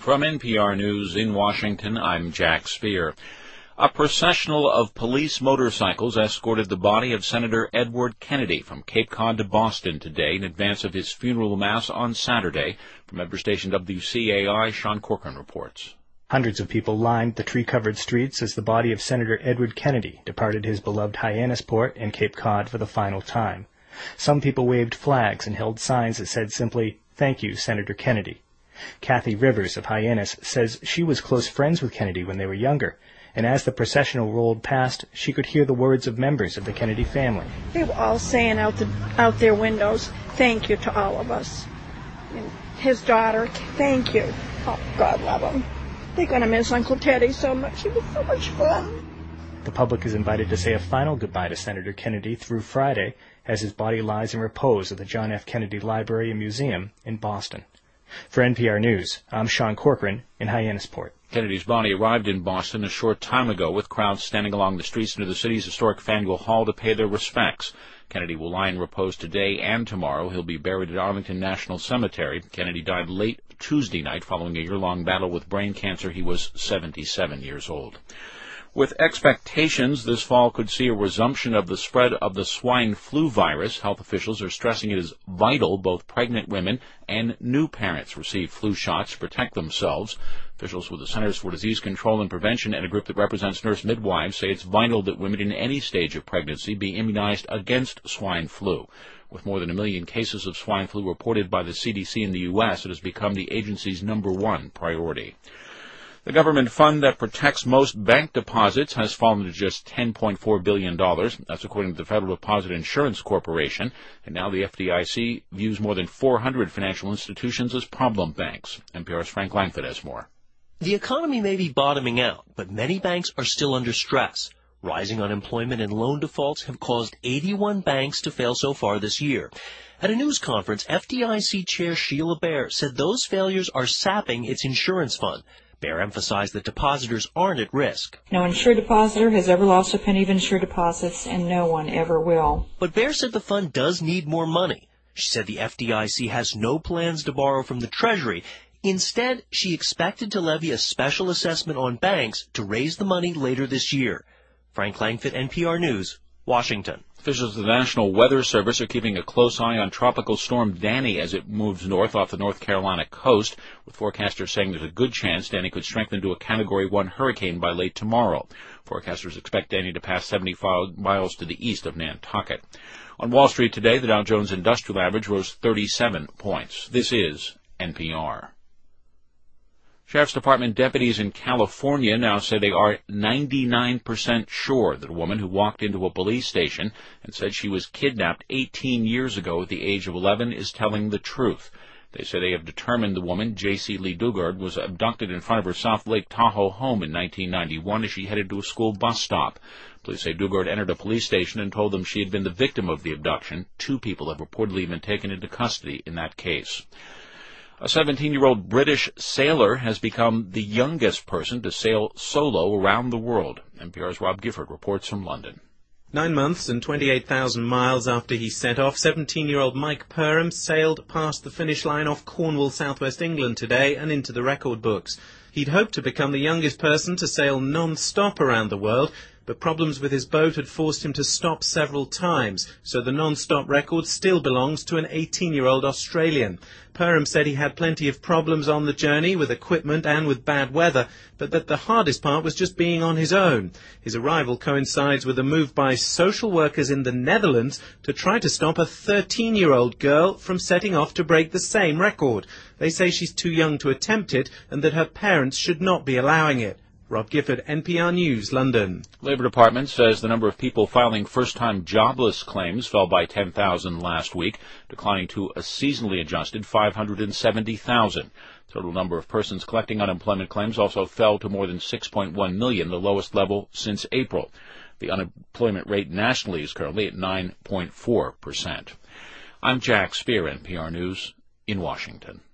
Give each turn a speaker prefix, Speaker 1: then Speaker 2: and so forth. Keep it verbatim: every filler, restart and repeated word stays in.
Speaker 1: From N P R News in Washington, I'm Jack Speer. A processional of police motorcycles escorted the body of Senator Edward Kennedy from Cape Cod to Boston today in advance of his funeral mass on Saturday. From member station W C A I, Sean Corcoran reports.
Speaker 2: Hundreds of people lined the tree-covered streets as the body of Senator Edward Kennedy departed his beloved Hyannisport and Cape Cod for the final time. Some people waved flags and held signs that said simply, "Thank you, Senator Kennedy." Kathy Rivers of Hyannis says she was close friends with Kennedy when they were younger, and as the processional rolled past, she could hear the words of members of the Kennedy family.
Speaker 3: They were all saying out the, out their windows, "Thank you" to all of us. And his daughter, "Thank you." Oh, God love him. They're going to miss Uncle Teddy so much. He was so much fun.
Speaker 2: The public is invited to say a final goodbye to Senator Kennedy through Friday as his body lies in repose at the John F. Kennedy Library and Museum in Boston. For N P R News, I'm Sean Corcoran in Hyannisport.
Speaker 1: Kennedy's body arrived in Boston a short time ago with crowds standing along the streets near the city's historic Faneuil Hall to pay their respects. Kennedy will lie in repose today and tomorrow. He'll be buried at Arlington National Cemetery. Kennedy died late Tuesday night following a year-long battle with brain cancer. He was seventy-seven years old. With expectations this fall could see a resumption of the spread of the swine flu virus, health officials are stressing it is vital both pregnant women and new parents receive flu shots to protect themselves. Officials with the Centers for Disease Control and Prevention and a group that represents nurse midwives say it's vital that women in any stage of pregnancy be immunized against swine flu. With more than a million cases of swine flu reported by the C D C in the U S, it has become the agency's number one priority. The government fund that protects most bank deposits has fallen to just ten point four billion dollars. That's according to the Federal Deposit Insurance Corporation. And now the F D I C views more than four hundred financial institutions as problem banks. N P R's Frank Langford has more.
Speaker 4: The economy may be bottoming out, but many banks are still under stress. Rising unemployment and loan defaults have caused eighty-one banks to fail so far this year. At a news conference, F D I C Chair Sheila Bair said those failures are sapping its insurance fund. Bair emphasized that depositors aren't at risk.
Speaker 5: No insured depositor has ever lost a penny of insured deposits, and no one ever will.
Speaker 4: But Bair said the fund does need more money. She said the F D I C has no plans to borrow from the Treasury. Instead, she expected to levy a special assessment on banks to raise the money later this year. Frank Langford, N P R News, Washington.
Speaker 1: Officials of the National Weather Service are keeping a close eye on Tropical Storm Danny as it moves north off the North Carolina coast, with forecasters saying there's a good chance Danny could strengthen to a Category one hurricane by late tomorrow. Forecasters expect Danny to pass seventy-five miles to the east of Nantucket. On Wall Street today, the Dow Jones Industrial Average rose thirty-seven points. This is N P R. Sheriff's Department deputies in California now say they are ninety-nine percent sure that a woman who walked into a police station and said she was kidnapped eighteen years ago at the age of eleven is telling the truth. They say they have determined the woman, J C Lee Dugard, was abducted in front of her South Lake Tahoe home in nineteen ninety-one as she headed to a school bus stop. Police say Dugard entered a police station and told them she had been the victim of the abduction. Two people have reportedly been taken into custody in that case. A seventeen-year-old British sailor has become the youngest person to sail solo around the world. N P R's Rob Gifford reports from London.
Speaker 6: Nine months and twenty-eight thousand miles after he set off, seventeen-year-old Mike Perham sailed past the finish line off Cornwall, southwest England today and into the record books. He'd hoped to become the youngest person to sail non-stop around the world, but problems with his boat had forced him to stop several times, so the non-stop record still belongs to an eighteen-year-old Australian. Perham said he had plenty of problems on the journey with equipment and with bad weather, but that the hardest part was just being on his own. His arrival coincides with a move by social workers in the Netherlands to try to stop a thirteen-year-old girl from setting off to break the same record. They say she's too young to attempt it and that her parents should not be allowing it. Rob Gifford, N P R News, London.
Speaker 1: Labour Department says the number of people filing first-time jobless claims fell by ten thousand last week, declining to a seasonally adjusted five hundred seventy thousand. Total number of persons collecting unemployment claims also fell to more than six point one million, the lowest level since April. The unemployment rate nationally is currently at nine point four percent. I'm Jack Speer, N P R News, in Washington.